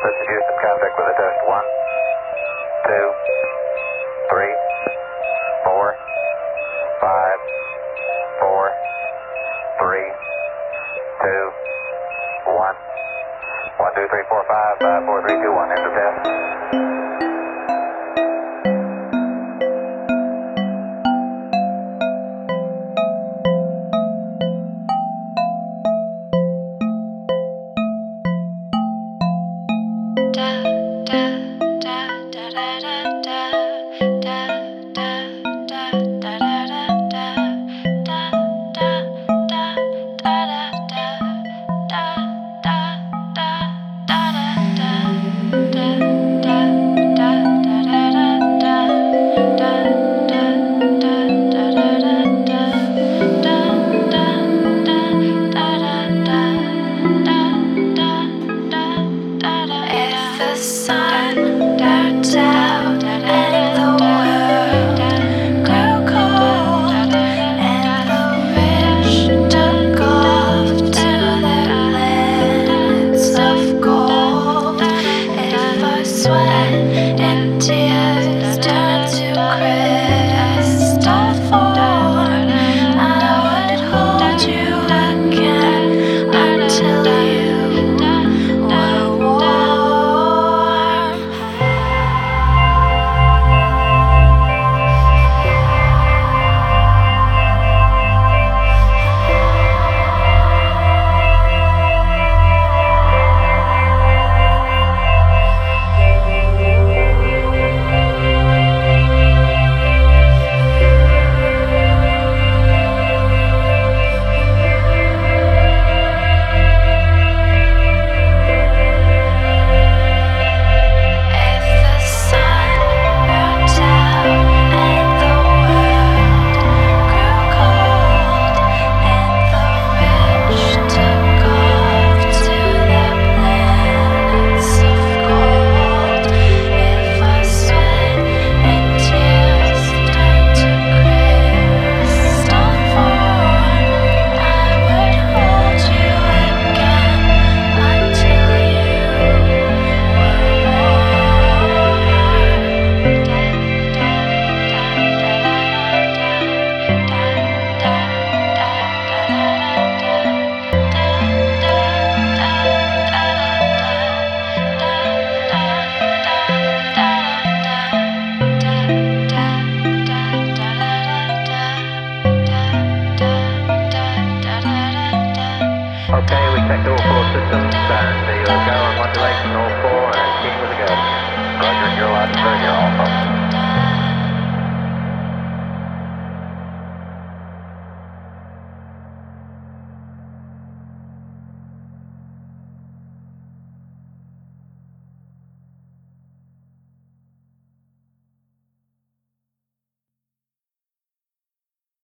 This is Houston, contact with a test. 1, 2, 3, 4, 5, 4, 3, 2, 1. 1, 2, 3, 4, 5, 5, 4, 3, 2, 1. End of test. Okay, we checked all 4 systems and you'll go on modulation all 4 and keen with a go. Roger, you're allowed to turn your Alpha.